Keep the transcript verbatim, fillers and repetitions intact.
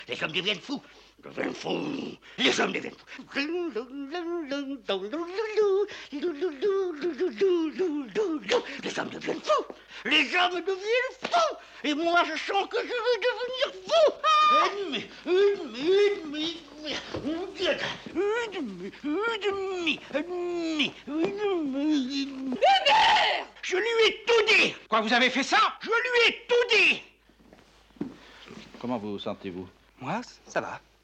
Les hommes deviennent fous. Deviennent fous. Les hommes deviennent fous. Les hommes deviennent fous. Les hommes deviennent fous. Et moi, je sens que je vais devenir fou. Ennemi, ennemi, ennemi, ennemi, ennemi, ennemi, ennemi. Bébert! Je lui ai tout dit. Quoi, vous avez fait ça? Je lui ai tout dit. Comment vous sentez-vous? Moi, ça va.